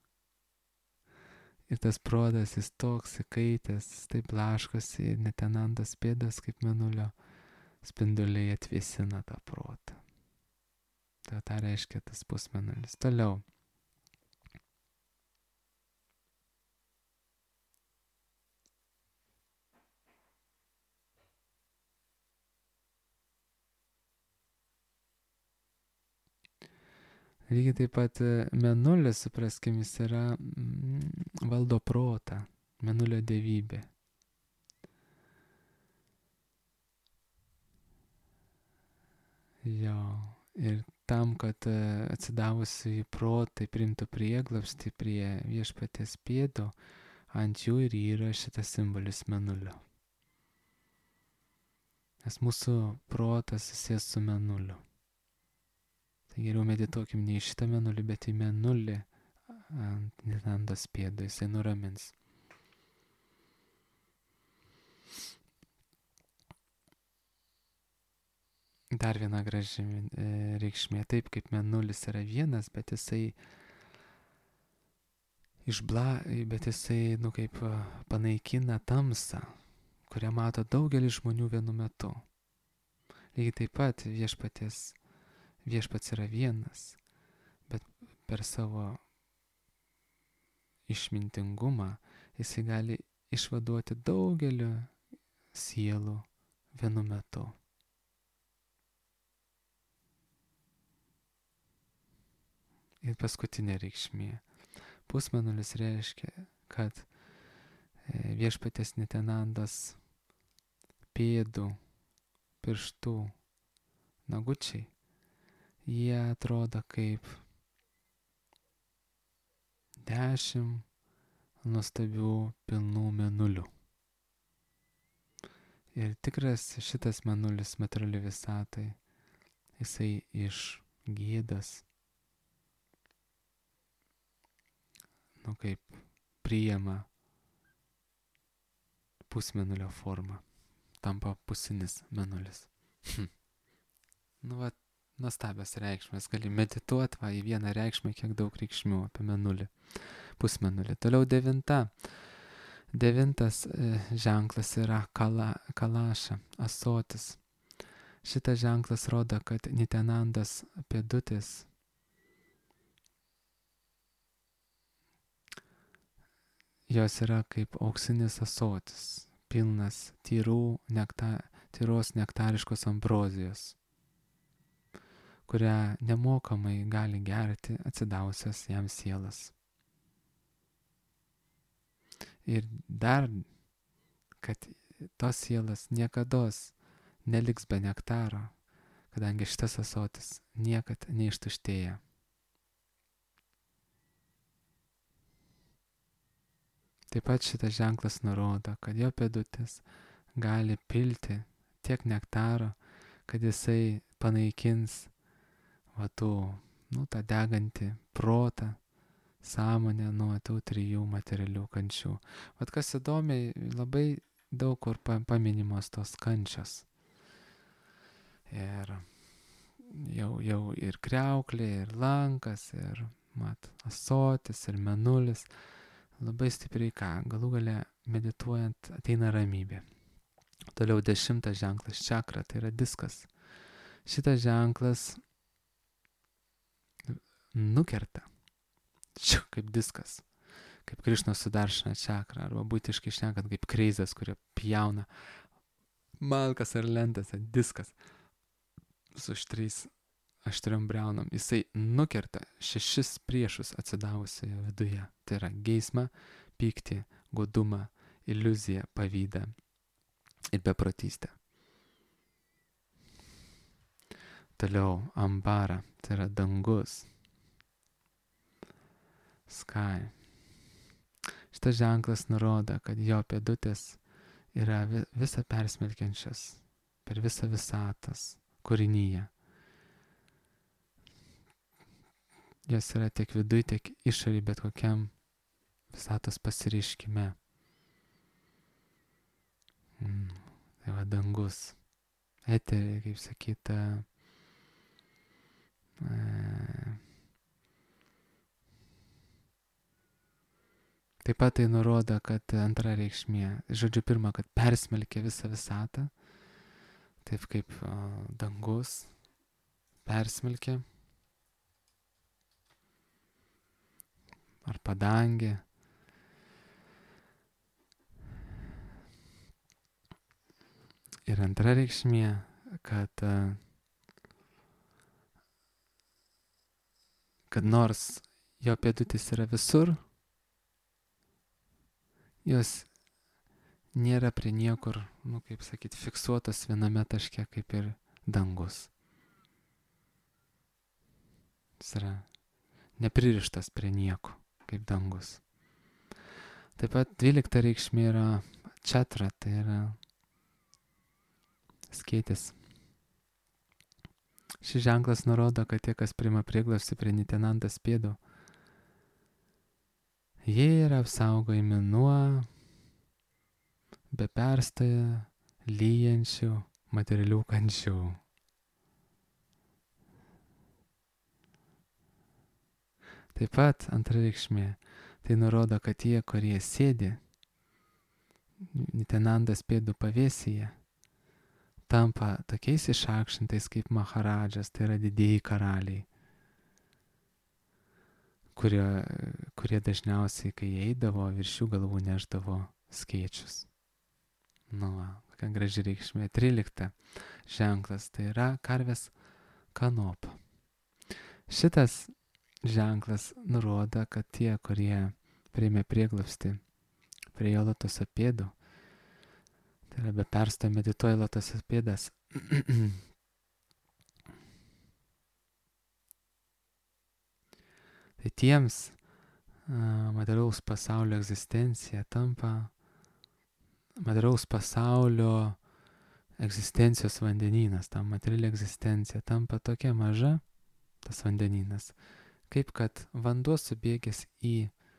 Ir tas protas, jis toks įkaitęs, jis taip blaškosi, ir Nitenandas Pėdas kaip mėnulio spinduliai atvėsina tą protą. Tai reiškia tas pusmėnulis. Toliau. Lygiai taip pat mėnulis, supraskim, jis yra valdo protą, mėnulio dievybė. Jo, ir tam, kad atsidavusi į protą priimtų prieglobstį prie viešpaties pėdų, ant jų ir yra šitas simbolis mėnulio. Nes mūsų protas susijęs su mėnuliu. Tai geriau medituokim ne į šitą mėnulį, bet į mėnulį ant Nitenandos pėdų, jisai nuramins. Dar viena graži reikšmė, taip kaip mėnulis yra vienas, bet jisai kaip panaikina tamsą, kurią mato daugelis žmonių vienu metu. Lygiai taip pat viešpats yra vienas, bet per savo išmintingumą jisai gali išvaduoti daugelio sielų vienu metu. Ir paskutinė reikšmė. Pusmėnulis reiškia, kad viešpaties Nitenandos pėdų, pirštų, nagučiai, jie atrodo kaip 10 nuostabių pilnų mėnulių. Ir tikras šitas mėnulis materiali visatai, jisai iš gėdos, kaip priima pusmėnulio formą, tampa pusinis mėnulis. Nuostabios reikšmės, gali medituoti į vieną reikšmę, kiek daug reikšmių apie mėnulį, pusmėnulį. Toliau 9. 9 ženklas yra kalaša, ąsotis. Šitas ženklas rodo, kad Nityanandos pėdutės jos yra kaip auksinis ąsotis, pilnas tyros nektariškos ambrozijos, kurią nemokamai gali gerti atsidavusios jam sielas. Ir dar, kad tos sielas niekados neliks be nektaro, kadangi šitas ąsotis niekad neištuštėja. Taip pat šitas ženklas nurodo, kad jo pėdutės gali pilti tiek nektaro, kad jisai panaikins tą degantį protą, sąmonę nuo tų 3 materialių kančių. Kas įdomiai, labai daug kur paminimos tos kančios. Ir jau ir kriauklė, ir lankas, ir ąsotis, ir mėnulis. Labai stipriai galų gale medituojant ateina ramybė. Toliau 10 ženklas čakra, tai yra diskas. Šitas ženklas nukerta, kaip diskas, kaip Krišnos sudaršana čakra, arba būtiškai šnekant kaip kreizas, kurie pjauna malkas ar lentas, diskas su 3 aštriom briaunom. Jisai nukerta 6 priešus atsidavusioje viduje. Tai yra geismą, pyktį, godumą, iliuziją, pavydą ir beprotystę. Toliau ambara, tai yra dangus. Sky. Šitas ženklas nurodo, kad jo pėdutės yra visą persmelkiančias per visą visatas kūrinyje. Jos yra tiek viduj, tiek išorėj, bet kokiam visatos pasireiškime. Tai va dangus. Eterė, kaip sakyta, taip pat tai nurodo, kad antra reikšmė, žodžiu pirma, kad persmelkia visą visatą, taip kaip dangus persmelkia, ar padangė. Ir antra reikšmė, kad nors jo pėdutės yra visur, jos nėra prie niekur, fiksuotos viename taške, kaip ir dangus. Jis yra nepririštas prie nieko, kaip dangus. Taip pat 12 reikšmė yra čatra, tai yra skėtis. Šis ženklas nurodo, kad tie, kas priima prieglobstį prie Nityanandos pėdų, jie yra apsaugojami nuo be perstojo lyjančių materialių kančių. Taip pat antra reikšmė, tai nurodo, kad tie, kurie sėdi Nityanandos pėdų pavėsyje, tampa tokiais išaukštintais kaip Maharadžas, tai yra didieji karaliai, kurie dažniausiai, kai eidavo, virš jų galvų neždavo skėčius. Kokia graži reikšmė. 13 ženklas, tai yra karvės kanopa. Šitas ženklas nurodo, kad tie, kurie priėmė prieglobstį prie jo lotoso pėdų, tai yra be perstojo medituoja lotoso pėdas, tai tiems materialaus pasaulio egzistencija tampa, materialaus pasaulio egzistencijos vandenynas, ta materiali egzistencija tampa tokia maža, tas vandenynas, kaip kad vanduo subėgęs į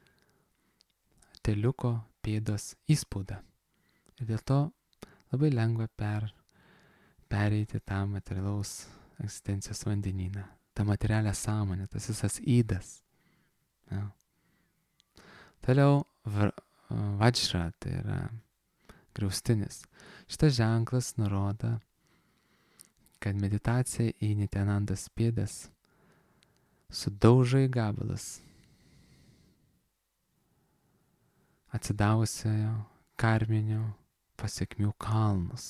teliuko pėdos įspaudą. Ir dėl to labai lengva pereiti tą materialaus egzistencijos vandenyną, tą materialią sąmonę, tas visas įdas. Ja. Toliau vajra, tai yra griaustinis. Šitas ženklas nurodo, kad meditacija į Nityanandos pėdas sudaužo į gabalus atsidavusiojo karminių pasekmių kalnus.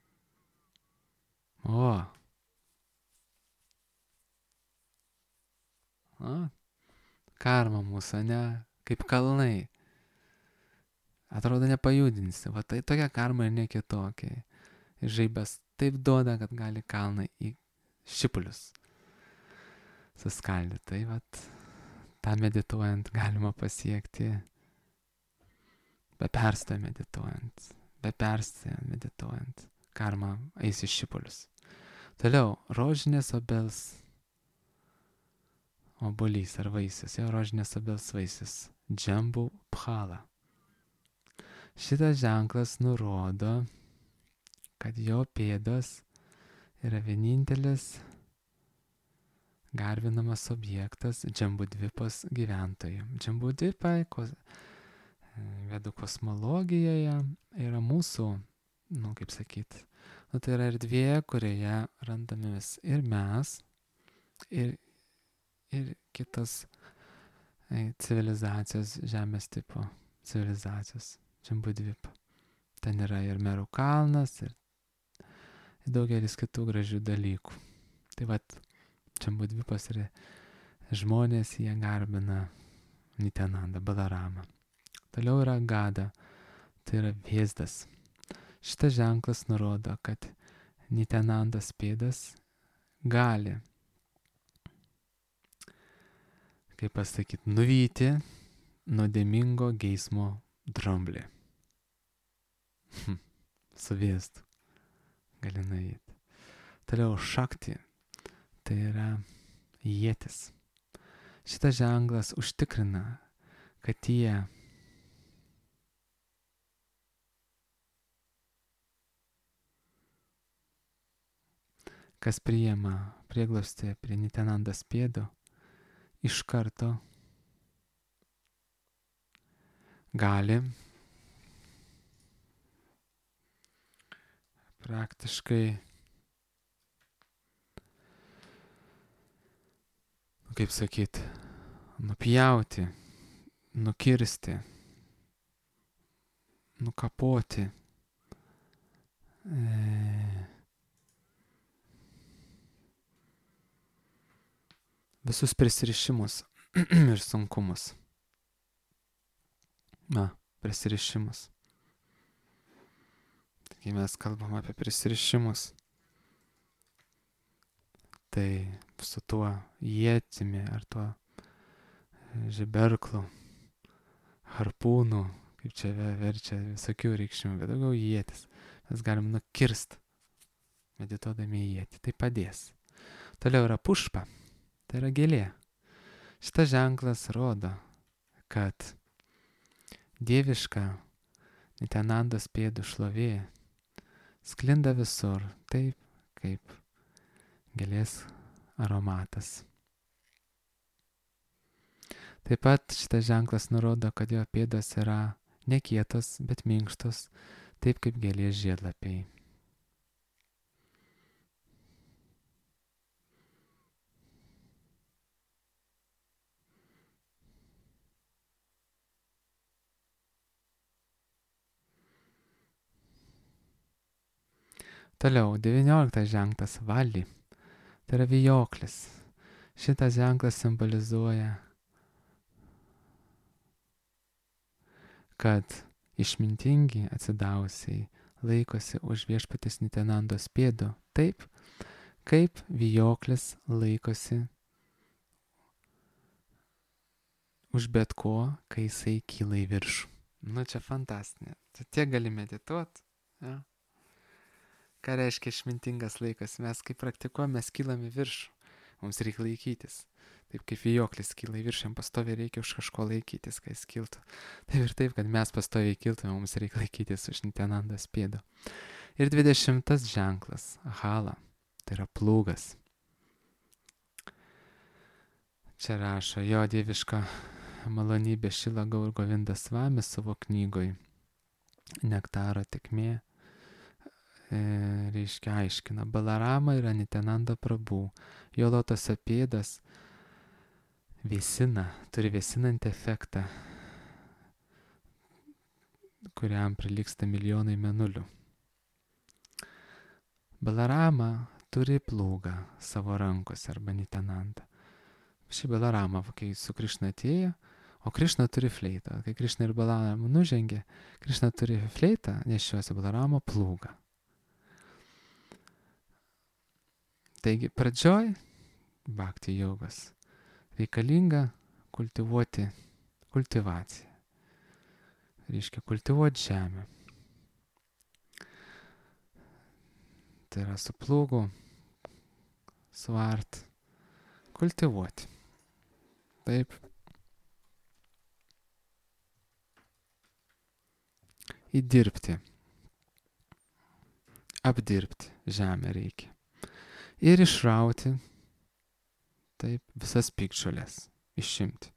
Karma mūsų, ne? Kaip kalnai. Atrodo nepajudinsi. Va tai tokia karma ir ne kitokia. Ir žaibas taip duoda, kad gali kalną į šipulius suskaldyti. Tai vat, tą medituojant galima pasiekti. Be perstojo medituojant. Karma eis į šipulius. Toliau, rožinės obels obuolys ar vaisius. Jo rožinės obels vaisius. Džambu phala. Šitas ženklas nurodo, kad jo pėdos yra vienintelis garbinamas objektas Džambudvipos gyventojų. Džambudvipai vedų kosmologijoje yra mūsų, tai yra erdvė, kurioje randamės ir mes, ir kitos civilizacijos, žemės tipo civilizacijos. Džambudvipa. Ten yra ir Merų kalnas, ir daugelis kitų gražių dalykų. Tai vat, Džambudvipas yra žmonės, jie garbina Nityanandą, Balaramą. Toliau yra Gada, tai yra vėzdas. Šitas ženklas nurodo, kad Nityanandos pėdas gali, kaip pasakyti, nuvyti nuodėmingo geismo dramblį. Su vėzdu gali nueiti. Toliau šakti, tai yra ietis. Šitas ženklas užtikrina, kad tie, kas priima prieglobstį prie Nityanandos pėdų, iš karto gali praktiškai, kaip sakyti, nupjauti, nukirsti, nukapoti visus prisirišimus ir sunkumus. Prisirišimus. Kai mes kalbam apie prisirišimus, tai su tuo ietimi ar tuo žiberklu, harpūnu, kaip čia verčia visokių reikšmių, bet daugiau ietis. Mes galim nukirst, medituodami į ietį. Tai padės. Toliau yra pušpa, tai yra gėlė. Šitas ženklas rodo, kad dieviška Nityanandos pėdų šlovė sklinda visur, taip kaip gėlės aromatas. Taip pat šitas ženklas nurodo, kad jo pėdos yra ne kietos, bet minkštos, taip kaip gėlės žiedlapiai. Toliau, 19 ženklas Vali, tai yra vijoklis. Šitas ženklas simbolizuoja, kad išmintingi atsidavusiai laikosi už viešpatės Nityanandos pėdų, taip kaip vijoklis laikosi už bet ko, kai jisai kyla į viršų. Čia fantastinė. Tiek gali medituoti. Ja? Ką reiškia išmintingas laikas? Mes kaip praktikuojame, mes kylam į viršų. Mums reikia laikytis. Taip kaip vijoklis kyla į viršų, jam pastoviai reikia už kažko laikytis, kai jis kiltų. Taip ir taip, kad mes pastoviai kiltume, mums reikia laikytis už Nityanandos pėdų. Ir 20 ženklas, Hala, tai yra plūgas. Čia rašo jo dieviška malonybė Šila Gaur Govinda Svami savo knygoj Nektaro tėkmė. reiškia aiškina, Balarama yra Nityananda Prabhu. Jo lotoso pėdas vėsina, turi vėsinantį efektą, kuriam prilygsta milijonai mėnulių. Balarama turi plūgą savo rankose arba Nityananda. Ši Balarama, kai su Krišna atėjo, o Krišna turi fleitą. Kai Krišna ir Balarama nužengė, Krišna turi fleitą, nešiosi Balaramo plūgą. Taigi pradžioj bhakti jogos reikalinga kultivuoti kultivaciją. Reiškia kultivuoti žemę. Tai yra su plūgu, suart, kultivuoti. Taip. Įdirbti. Apdirbti žemę reikia. Ir išrauti, taip, visas piktžoles. Išimti.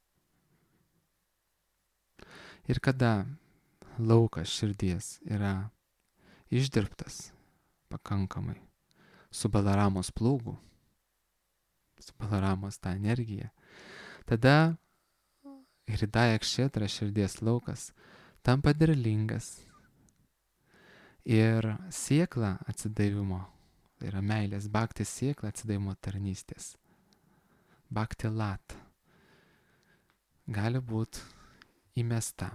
Ir kada laukas širdies yra išdirbtas pakankamai su Balaramos plūgu, su Balaramos tą energiją, tada Hridaya Kshetra širdies laukas tampa derlingas ir siekla atsidavimo, tai yra meilės bhakti siekla atsidavimo tarnystės, bhakti lat, gali būti įmesta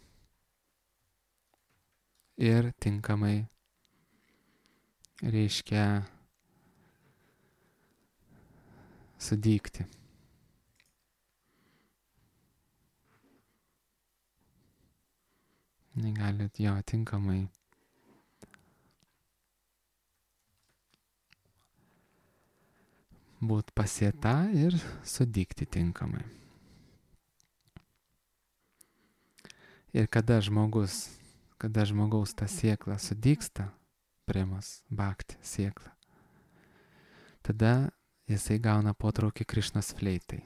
ir tinkamai, reiškia, sudygti. Negalit jo tinkamai būt pasėta ir sudygti tinkamai. Ir kada žmogaus ta siekla sudygsta, premos bhakti siekla, tada jisai gauna potraukį Krišnos fleitai.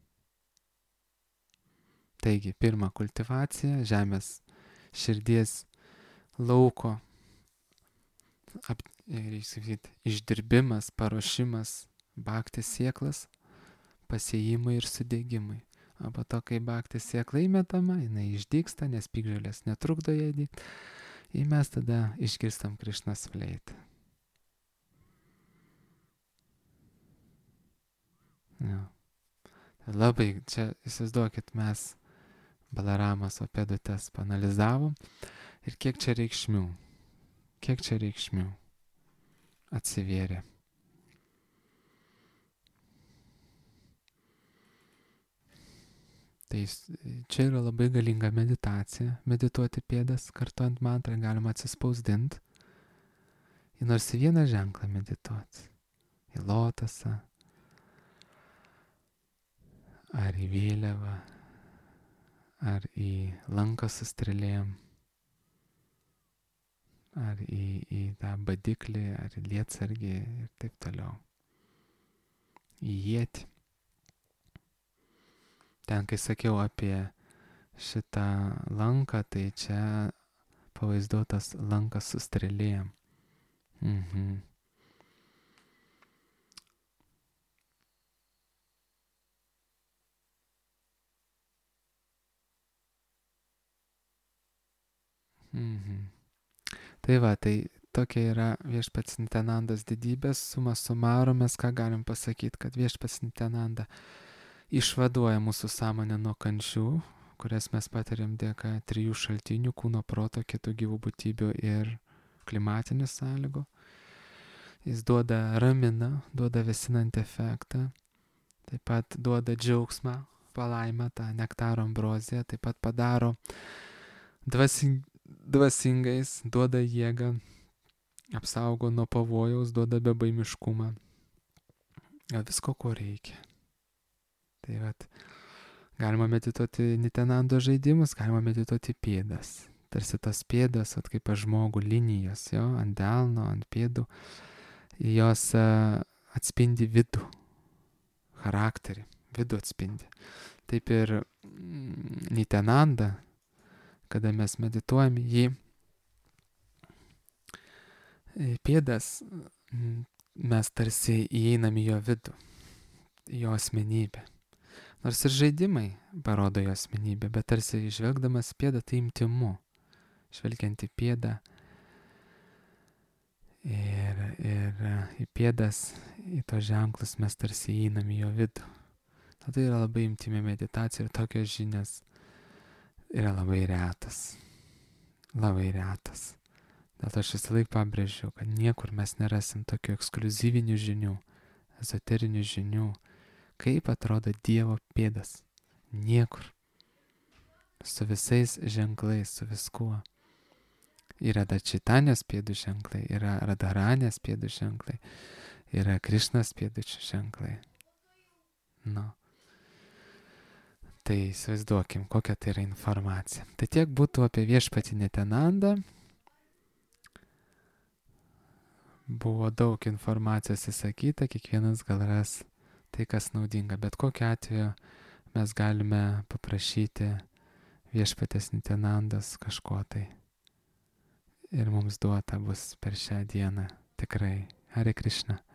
Taigi, pirma kultivacija, žemės širdies lauko, išdirbimas, paruošimas, bhakti sieklas, pasėjimai ir sudegimai. O po to, kai bhakti siekla įmetama, jinai išdygsta, nes piktžolės netrukdo ją dygti. Ir mes tada išgirstam Krišnos fleitą. Ja. Labai, čia įsivaizduokit, mes Balaramas opedutes panalizavom ir kiek čia reikšmių atsivėrė. Tai čia yra labai galinga meditacija, medituoti pėdas, kartuojant mantrą, galima atsispausdinti, į nors vieną ženklą medituoti, į lotosą, ar į vėliavą, ar į lanką su strėlėm, ar į tą badiklį, ar į lietsargį ir taip toliau. Į ietį. Ten, kai sakiau apie šitą lanką, tai čia pavaizduotas lankas su strėlėm. Tai va, tai tokia yra viešpats Nityanandos didybės, suma sumarum, mes ką galim pasakyti, kad viešpats Nityananda išvaduoja mūsų sąmonę nuo kančių, kurias mes patiriam dėka trijų šaltinių - kūno, proto, kitų gyvų būtybių ir klimatinių sąlygų. Jis ramina, duoda vėsinantį efektą, taip pat duoda džiaugsmą, palaimą, tą nektaro ambroziją, taip pat padaro dvasingais, duoda jėgą, apsaugo nuo pavojaus, duoda bebaimiškumą. Visko, ko reikia. Tai vat, galima medituoti Nityanandos žaidimus, galima medituoti pėdas. Tarsi tos pėdas, kaip pas žmogų linijos, jo, ant delno, ant pėdų, jos atspindi vidų, charakterį, vidų atspindi. Taip ir Nityananda, kada mes medituojame, jį Pėdas, mes tarsi įeinam į jo vidų, į jo asmenybę. Nors ir žaidimai parodo jo asmenybę, bet tarsi žvelgdamas pėdą tai intymu. Žvelgiant į pėdą ir į pėdas, į tos ženklus mes tarsi įeinam į jo vidų. Tai yra labai intymi meditacija ir tokios žinios yra labai retas. Labai retas. Dėl to aš visą laiką pabrėžiu, kad niekur mes nerasim tokių ekskliuzyvinių žinių, ezoterinių žinių, kaip atrodo Dievo pėdas. Niekur. Su visais ženklais, su viskuo. Yra Čaitanijos pėdų ženklai, yra Radharanės pėdų ženklai, yra Krišnos pėdų ženklai. Tai įsivaizduokim, kokia tai yra informacija. Tai tiek būtų apie viešpatį Nityanandą. Buvo daug informacijos įsakyta, kiekvienas gal ras tai, kas naudinga. Bet kokiu atveju mes galime paprašyti viešpatės Nityanandos kažko tai. Ir mums duota bus per šią dieną. Tikrai. Hare Krishna.